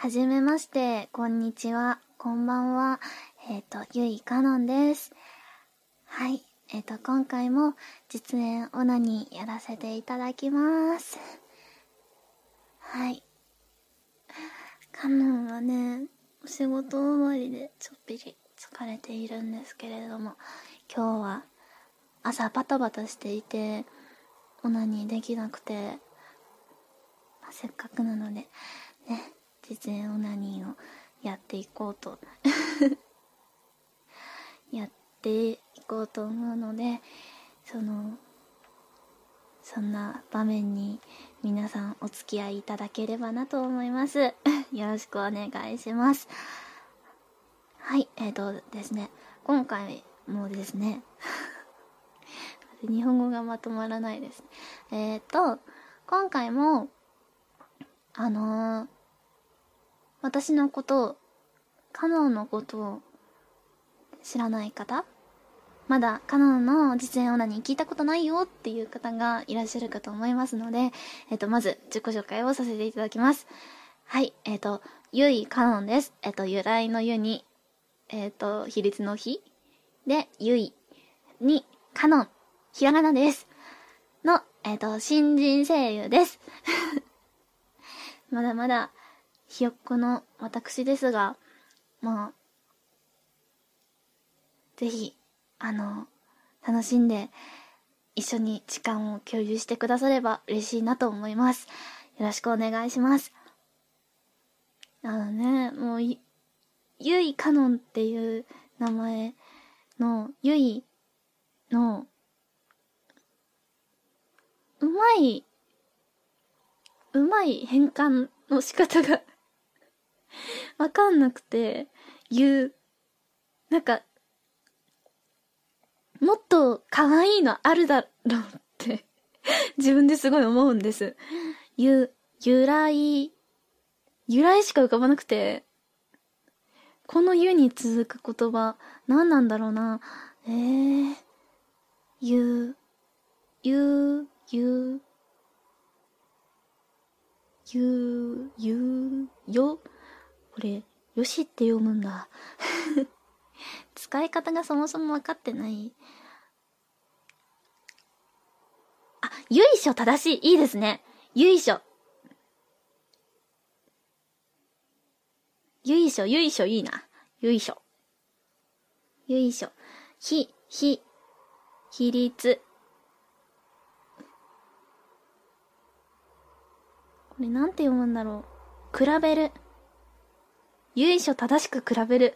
はじめまして、こんにちは、こんばんは。ゆいかのんです。はい。今回も実演オナニーやらせていただきます。はい。かのんはね、お仕事終わりでちょっぴり疲れているんですけれども、今日は朝バタバタしていて、オナニーできなくて、せっかくなので、ね、実演オナニーをやっていこうとやっていこうと思うので、そんな場面に皆さんお付き合いいただければなと思いますよろしくお願いします。はい、ですね、今回もですね日本語がまとまらないです。今回も私のことを、カノンのことを知らない方、まだカノンの実演オナニー聞いたことないよっていう方がいらっしゃるかと思いますので、まず自己紹介をさせていただきます。はい、ゆいカノンです。由来のゆに、比率の比で、ゆいにカノン、ひらがなです。の、新人声優です。まだまだひよっこの私ですが、まあ、ぜひ、楽しんで一緒に時間を共有してくだされば嬉しいなと思います。よろしくお願いします。もうゆいかのんっていう名前のゆいのうまい変換の仕方がわかんなくて、なんかもっと可愛いのあるだろうって自分ですごい思うんです。由来しか浮かばなくて、このゆに続く言葉何なんだろうな。ゆよ、これよしって読むんだ使い方がそもそも分かってない。あ、ゆいしょ正しい。いいですね。ゆいしょ。ゆいしょいいな。ゆいしょ。比率。これなんて読むんだろう。比べる。ゆいしょ正しく比べる。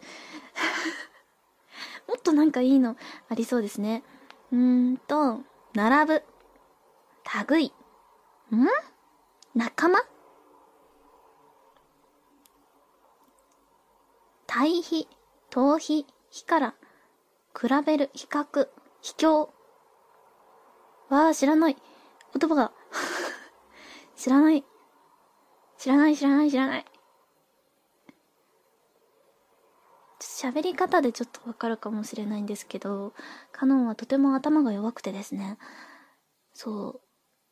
もっとなんかいいのありそうですね。並ぶ。類。仲間？対比、逃避、比から、比べる、比較、比較。わー、知らない。言葉が。知らない。喋り方でちょっとわかるかもしれないんですけど、カノンはとても頭が弱くてですね。そう。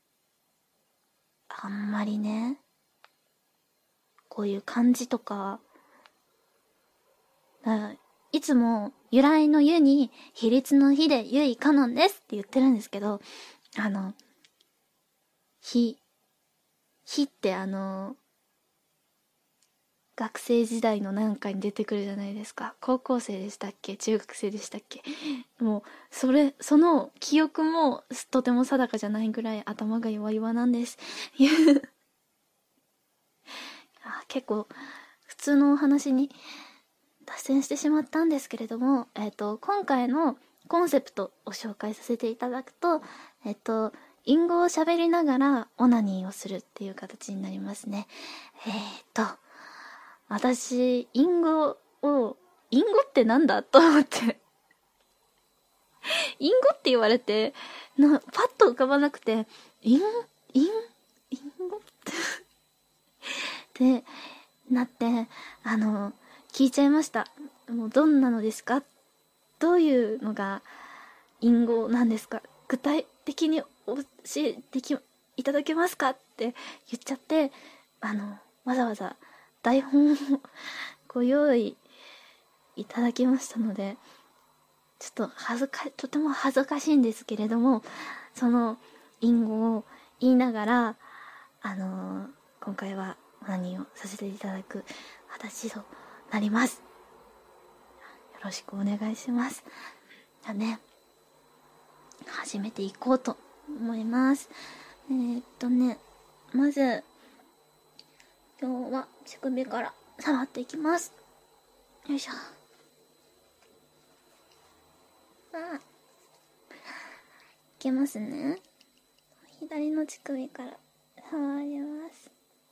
あんまりね、こういう漢字とか、いつも由来のゆに比率の比でゆいかのんですって言ってるんですけど、ひって学生時代のなんかに出てくるじゃないですか。高校生でしたっけ？中学生でしたっけ？もう、その記憶もとても定かじゃないぐらい頭が弱々なんです。結構、普通のお話に脱線してしまったんですけれども、今回のコンセプトを紹介させていただくと、隠語を喋りながらオナニーをするっていう形になりますね。私、隠語ってなんだと思って隠語って言われて、パッと浮かばなくて、隠語ってなって、聞いちゃいました。もうどんなのですか？どういうのが隠語なんですか？具体的に教えていただけますかって言っちゃって、わざわざ台本をご用意いただきましたので、ちょっととても恥ずかしいんですけれども、その隠語を言いながら、今回は何をさせていただく形となります。よろしくお願いします。じゃあね、始めていこうと思います。まず、今日は乳首から触っていきます。よいしょ。いけますね。左の乳首から触ります。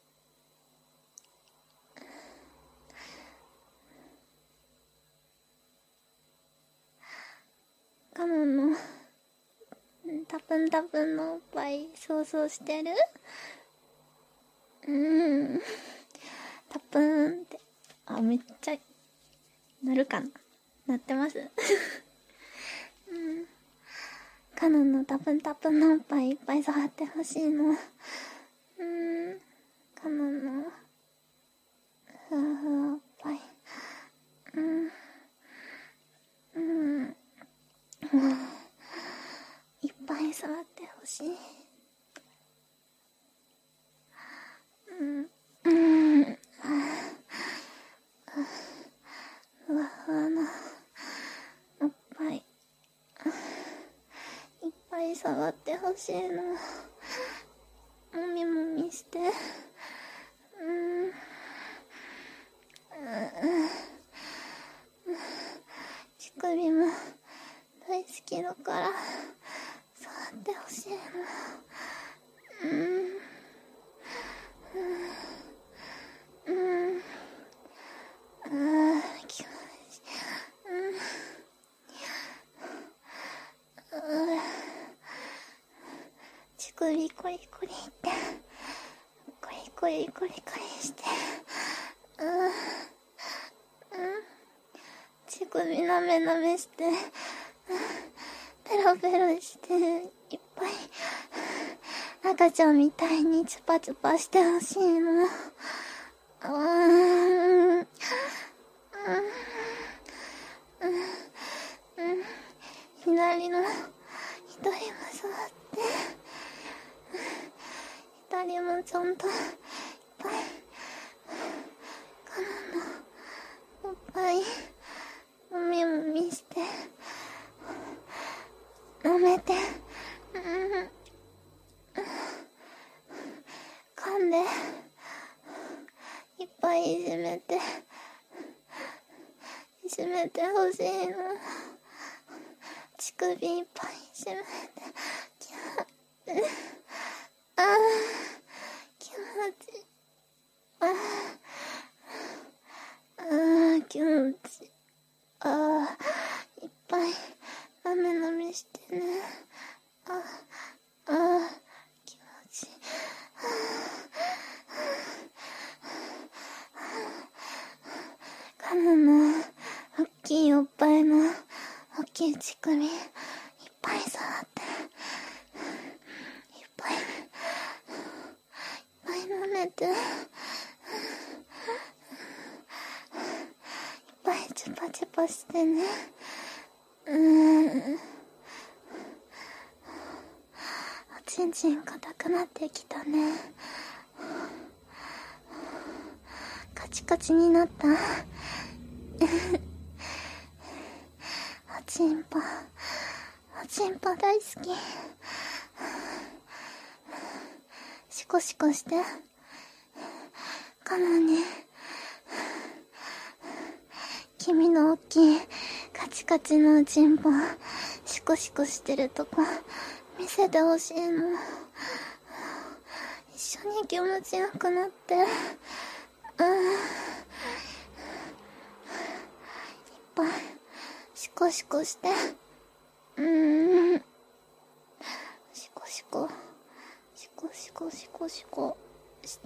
カノンのタプンタプンのおっぱい想像してる？タプーンって。めっちゃなるかな？なってますカノンのタプンタプンのおっぱいいっぱい触ってほしいの。カノンのふわふわおっぱい。いっぱい触ってほしい。ふわふわなおっぱい。いっぱい触ってほしいの。もみもみして。乳首も大好きだから触ってほしいの。気持ちいい。乳首コリコリってコリコリコリコリして、乳首なめなめして、ペロペロして、いっぱい赤ちゃんみたいにチュパチュパしてほしいの。左の左も触って、左もちゃんといっぱいカノンのおっぱいもみもみして舐めて、噛んでいっぱいいじめてほしいの。乳首いっぱいいじめて、気持ちいい。気持ちいい。いっぱいなめなめしてね。気持ちいい。カノンの大きいおっぱいの大きい乳首いっぱい触って、いっぱい舐めて、いっぱいチュパチュパしてね。おちんちん硬くなってきたね。カチカチになったおちんぽ大好き。シコシコして、カノンに君の大きいカチカチのおちんぽシコシコしてるとこ見せてほしいの。一緒に気持ちよくなって、いっぱいシコシコして、シコシコシコシコシコシコして、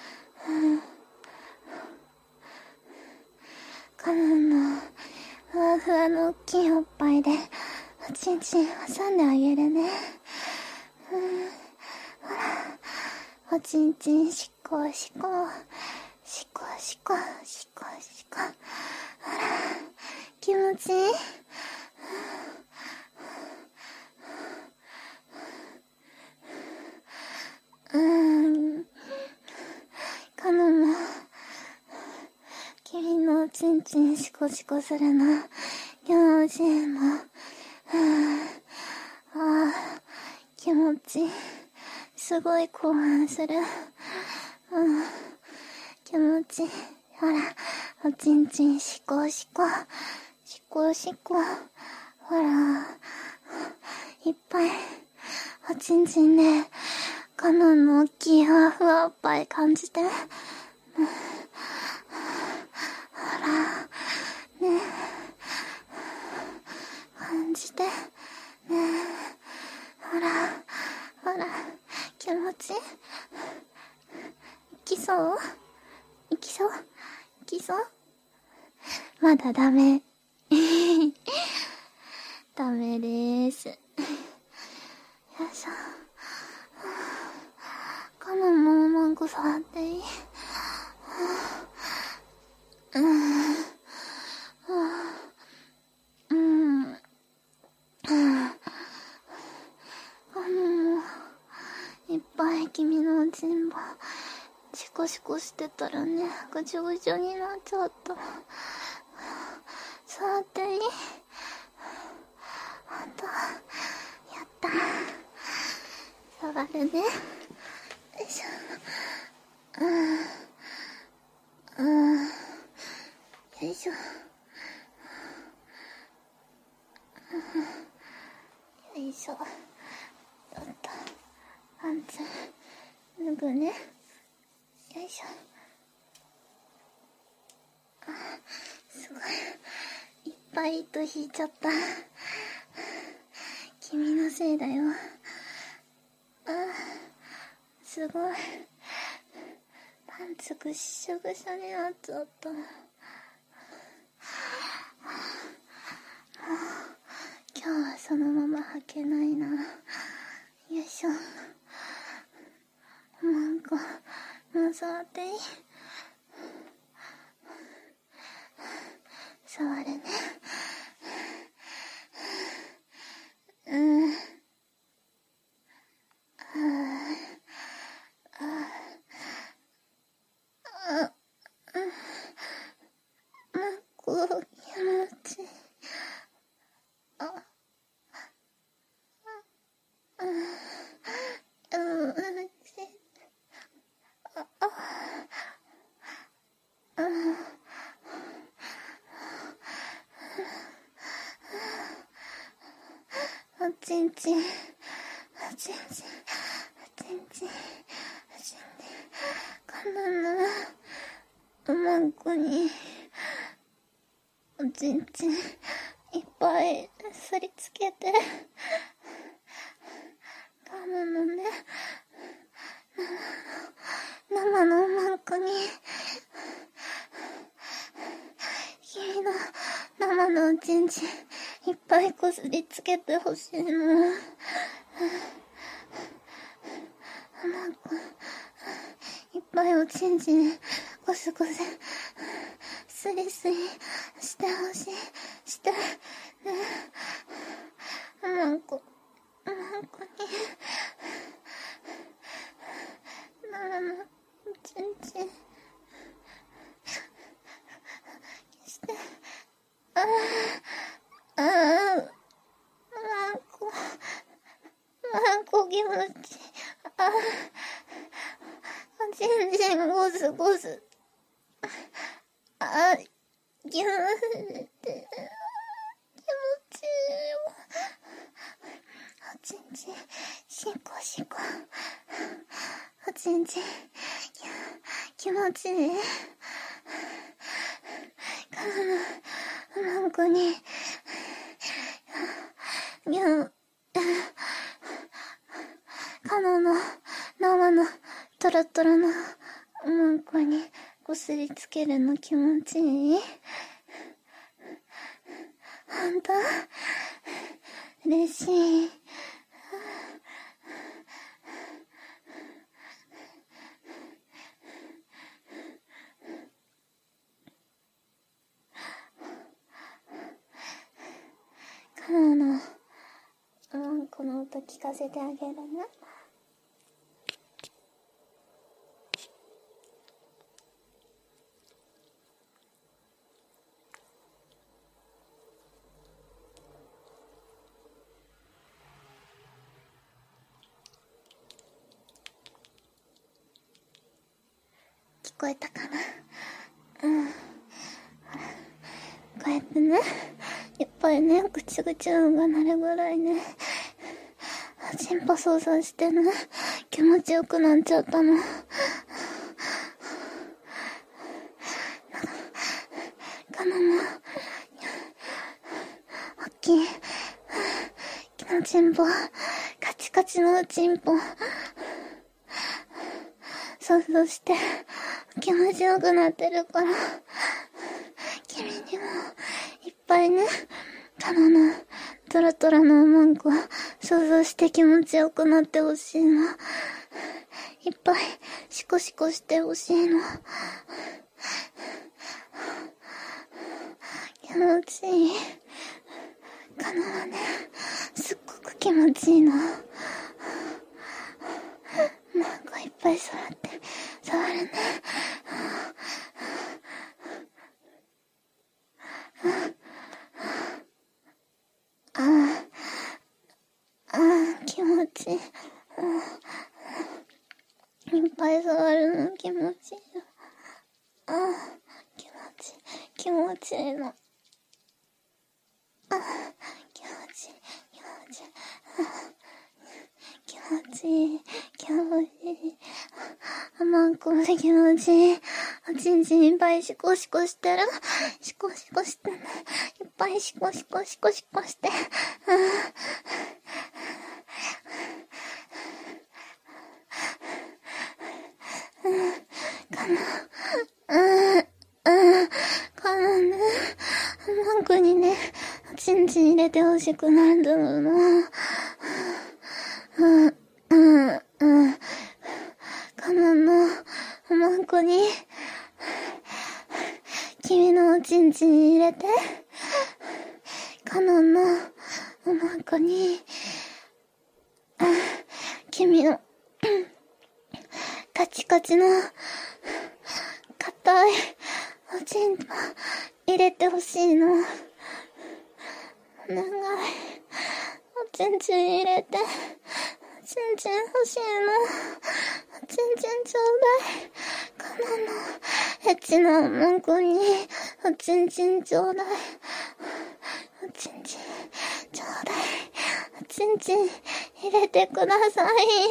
カノンのふわあの大きいおっぱいでおちんちん挟んであげるね。ほら、おちんちんしこしこしこしこしこしこ。ほら、気持ちいい？カノンも君のおちんちんシコシコするの気持ちいいもん。気持ちいい。すごい興奮する。気持ちいい。ほら、おちんちんシコシコシコシコ。ほら、いっぱいおちんちんでカノンの大きいふわふわおっぱい感じて。ほら、ね、感じて。ね、ほら、ほら、気持ちいい？いきそう？いきそう？いきそう？まだダメ。ダメでーす。よいしょ。カノンもマンコ触っていい？いっぱい君のおちんぼシコシコしてたらね、ぐちょぐちょになっちゃった。触っていい？ほんと？やった。触るね。よいしょ。よいしょ。よいしょ。ちょっとパンツ脱ぐね。よいしょ。すごいいっぱい糸引いちゃった。君のせいだよ。すごいパンツぐっしょぐしょになっちゃった。今日はそのまま履けないな。よいしょ。なんかもう触っていい？触るね。こう気持ちいい。おちんちん、おちんちん、おちんちん、おちんちん、カノンのおまんこにおちんちんいっぱいすりつけて、カノンのね、生のおまんこに君の生のおちんちんいっぱいこすりつけてほしいの。いっぱいおちんちんゴスゴススリスリしてほしい。してね、おまんこに生のおちんちんしてマンコ気持ちいい。おちんちんゴスゴス。気持ちいいよ。おちんちんシコシコ。おちんちん気持ちいい。カノのおまんこにカノの生のトロトロのおまんこにこすりつけるの気持ちいい。 んと嬉しい。カナのこの音聞かせてあげるね。聞こえたかな。こうやってね、いっぱいね、ぐちぐち音が鳴るぐらいね、チンポ操作してね、気持ちよくなっちゃったの。カナも、おっきい、のチンポ、カチカチのチンポ、想像して、気持ちよくなってるから、君にも、いっぱいね、カナの、トラトラのおまんこ、想像して気持ちよくなってほしいの。いっぱい、シコシコしてほしいの。気持ちいい。カナはね、すっごく気持ちいいの。なんかいっぱい触るね。気持ちいい。いっぱい触るの気持ちいい。気持ちいいの。気持ちいい。気持ちいい。あまんこで気持ちいい。おちんちんいっぱいシコシコしてる。シコシコしてね。いっぱいシコシコして。かなね。あまんこにね、おちんちん入れてほしくなるんだろうな。カナのおまんこに君のおちんちん入れて、カナのおまんこに君のカチカチの硬いおちんぽ入れてほしいの。お願い。おちんちん入れて。おちんちん欲しいの。おちんちんちょうだい。カナのエッチなおまんこにおちんちんちょうだい。おちんちんちょうだい。おちんちん入れてください。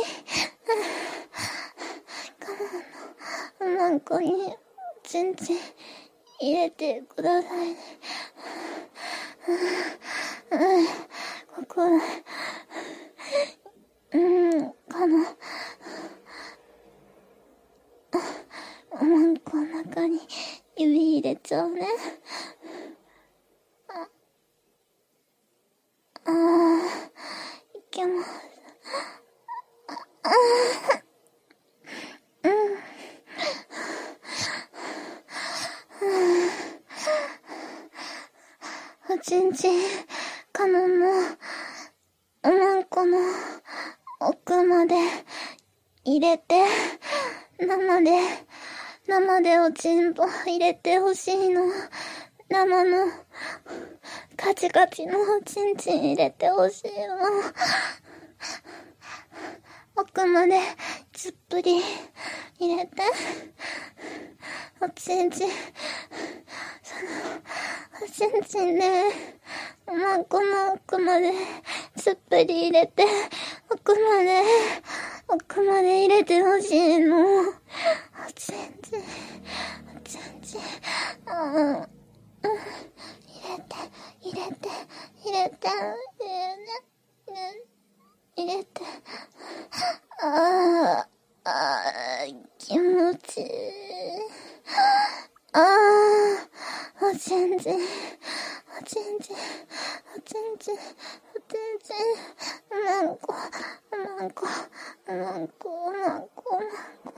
カナのおまんこにおちんちん入れてくださいね。ここカナおまんこの中に指入れちゃうね。いけます。おちんちん、カナのおまんこの奥まで入れて、生でおちんぽ入れてほしいの。生のカチカチのおちんちん入れてほしいの。奥までつっぷり入れて、おちんちん、おちんちんね、おまんこの奥までつっぷり入れて、奥まで入れてほしいの。おちんちん、入れて、気持ちいい。おちんちん、 おちんちん、おちんちん、おちんちん、うまんこ、うまんこ、うまんこ、うまんこ、うまんこ。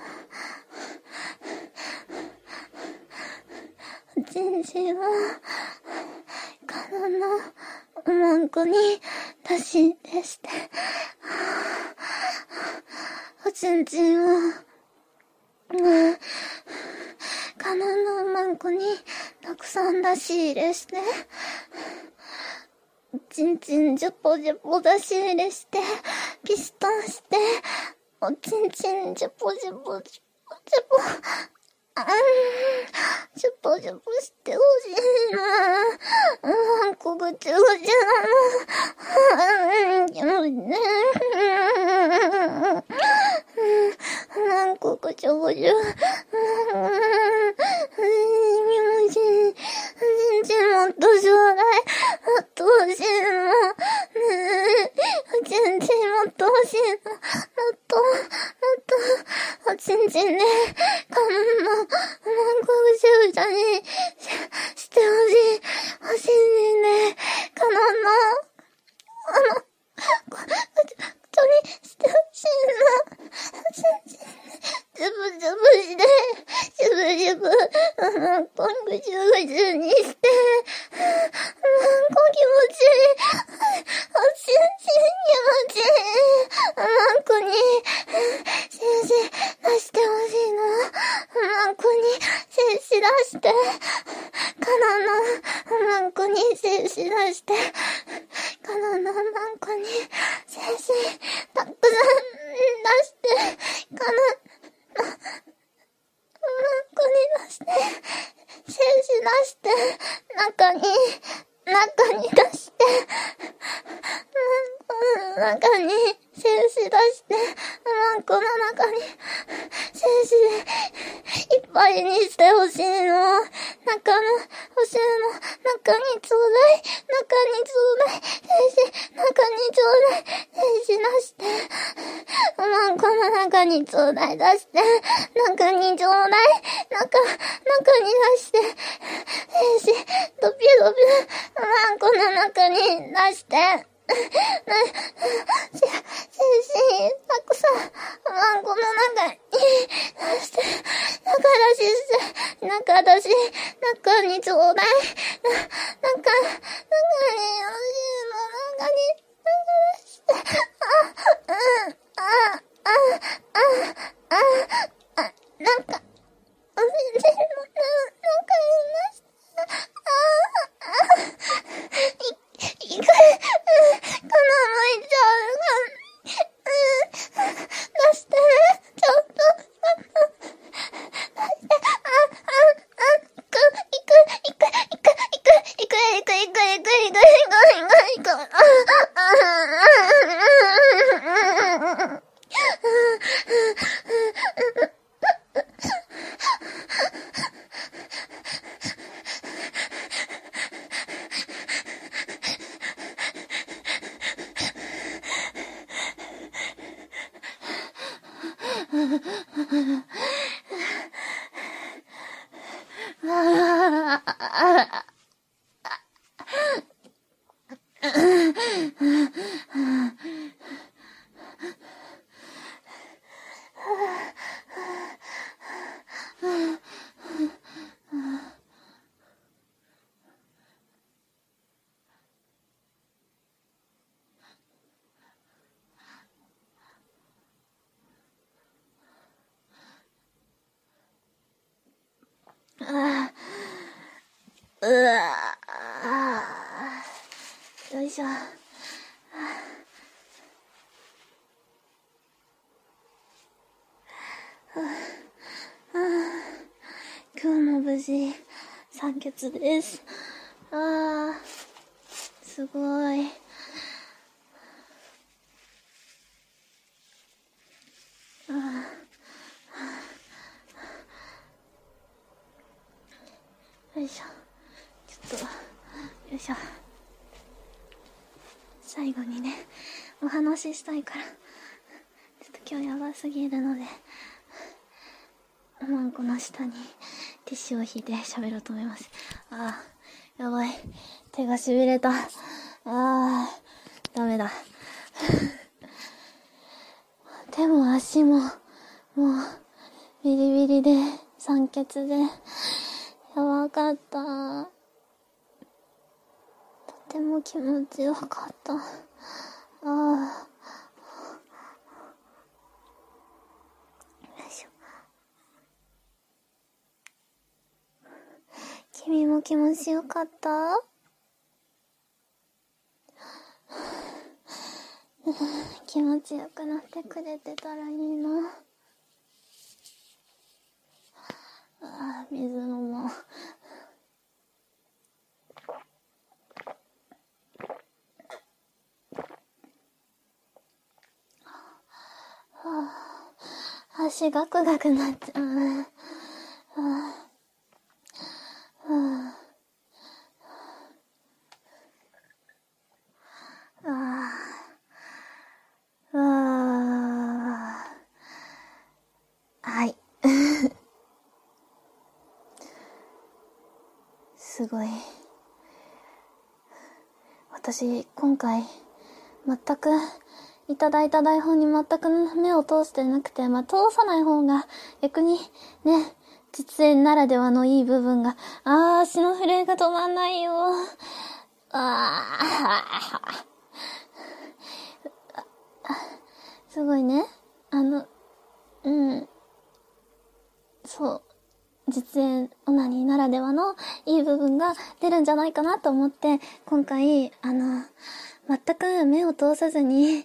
おちんちんを、カノンのうまんこに出し出して、おちんちんを、カノンのうまんこにたくさん出し入れして、ちんちんジュポジュポ出し入れして、ピストンして、おちんちんジュポジュポジュポジュポ、ジュポジュポしてほしいな。こぐちゅぐちゅこぐちゅぐちゅもっとちょうだい。もっと欲しいの。おちんちんもっと欲しいの。もっと、おちんちんで、カノンの、こぐちゅぐちゅにしてほしいね。カノンの、にしてほしいな。おちんちんで、ジュブジュブして、ジュブジュブ、こぐちゅぐちゅにして、気持ちいい。おちんちん気持ちいい。こに、精子出してほしいの。こに、精子出して、カノンのこに精子出して、カノンのこに精子たくさん出して、カノンのこに出して、精子出して、中に出して、中に精子出して、この中に精子でいっぱいにしてほしいの。中の星の中にちょうだい、中にちょうだい、精子、中にちょうだい、精子出して、この中にちょうだい出して、中にちょうだい、中に出して、精子、ドピュドピュ、この中に出して、精子、たくさん、この中に出して、中出し、中にちょうだい、中に、出して、なんか、おせんべいの中に出して、いく、この向いちゃうが、出してね、ちょっと、よいしょ。今日も無事酸欠です。すごい。よいしょ。ちょっと、よいしょ。最後にね、お話ししたいから、ちょっと今日やばすぎるので、この下にティッシュを引いて喋ろうと思います。やばい。 手が痺れた。ダメだ。手も足も、もう、ビリビリで、酸欠で、やばかった。とても気持ちよかった。君も気持ちよかった？気持ちよくなってくれてたらいいな。水飲もう。足ガクガクなっちゃう。はい。すごい。私、今回、全く、いただいた台本に全く目を通してなくて、通さない方が、逆に、ね、実演ならではのいい部分が、足の震えが止まんないよ。すごいね。そう。実演オナニーならではのいい部分が出るんじゃないかなと思って、今回、全く目を通さずに、や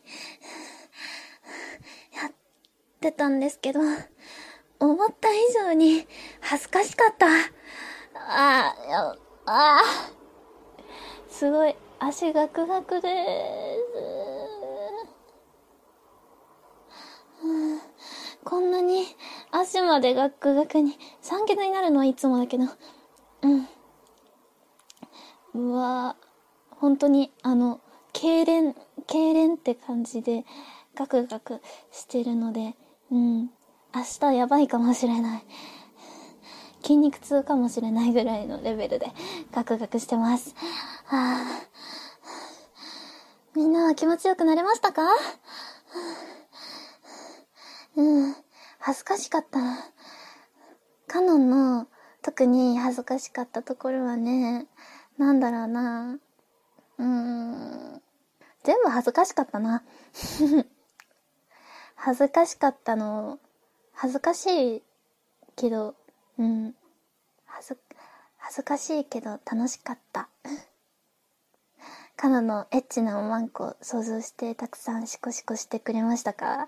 ってたんですけど、思った以上に恥ずかしかった。すごい、足ガクガクでーす。こんなに足までガクガクに、酸欠になるのはいつもだけど、うわぁ、本当に痙攣って感じでガクガクしてるので、明日やばいかもしれない。筋肉痛かもしれないぐらいのレベルでガクガクしてます。みんなは気持ちよくなれましたか？恥ずかしかった。カノンの特に恥ずかしかったところはね、なんだろうな。全部恥ずかしかったな。恥ずかしかったの、恥ずかしいけど、恥ずかしいけど楽しかった。カノンのエッチなおまんこ想像してたくさんシコシコしてくれましたか？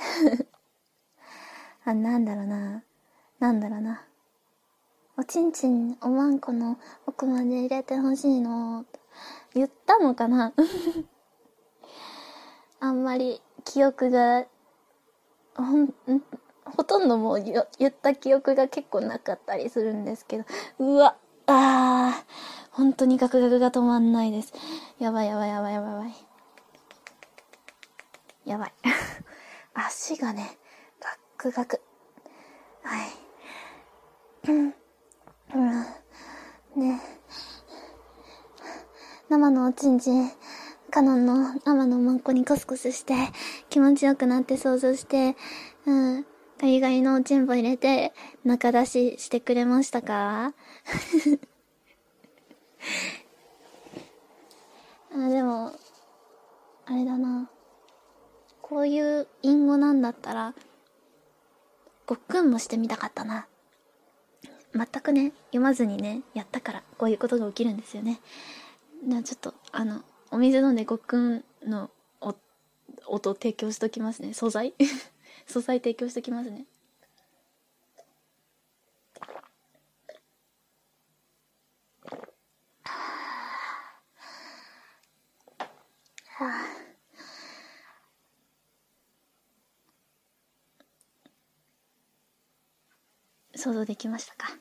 なんだろうな。おちんちんおまんこの奥まで入れてほしいの。言ったのかな？あんまり記憶が、ほとんどもう言った記憶が結構なかったりするんですけど。うわ、本当にガクガクが止まんないです。やばい。足がね、ガクガク。はい。ね。生のおちんちん、カノンの生のマンコにコスコスして気持ちよくなって想像して、ガリガリのおちんぽ入れて中出ししてくれましたか？でも、あれだな。こういう隠語なんだったら、ごっくんもしてみたかったな。全くね、読まずにね、やったから、こういうことが起きるんですよね。ちょっと、お水飲んでごっくんの音提供しときますね。素材素材提供しときますね。想像できましたか？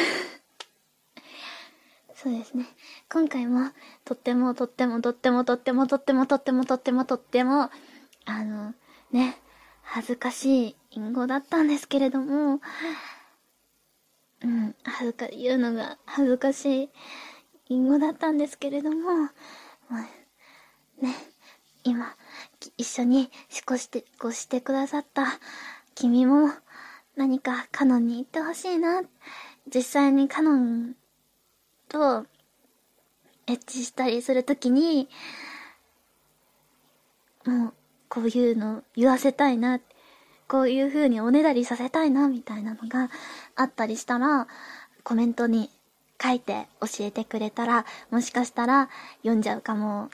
そうですね。今回もとってもね、恥ずかしい隠語だったんですけれども、言うのが恥ずかしいリンゴだったんですけれども、まあ、ね、今、一緒に過ごしてくださった君も、何かカノンに言ってほしいな。実際にカノンとエッチしたりするときに、もう、こういうの言わせたいな。こういう風におねだりさせたいな、みたいなのがあったりしたら、コメントに書いて教えてくれたら、もしかしたら読んじゃうかも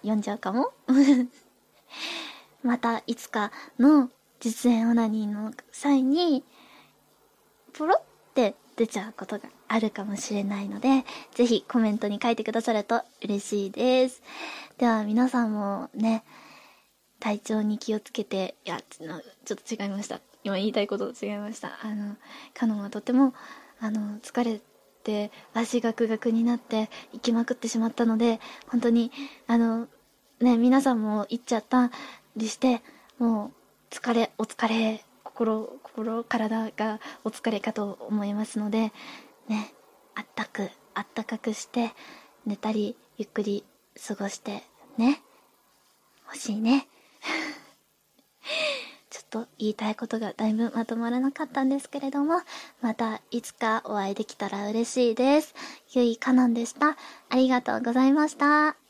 またいつかの実演オナニーの際に、ポロって出ちゃうことがあるかもしれないので、ぜひコメントに書いてくださると嬉しいです。では皆さんもね、体調に気をつけて、ちょっと違いました。今言いたいこと違いました。カノンはとても、疲れて、足がクガクになって行きまくってしまったので、本当に、皆さんも行っちゃったりして、もう、お疲れ、体がお疲れかと思いますので、ね、あったかくして、寝たり、ゆっくり過ごして、ね、欲しいね。ちょっと言いたいことがだいぶまとまらなかったんですけれども、またいつかお会いできたら嬉しいです。ゆいかのんでした。ありがとうございました。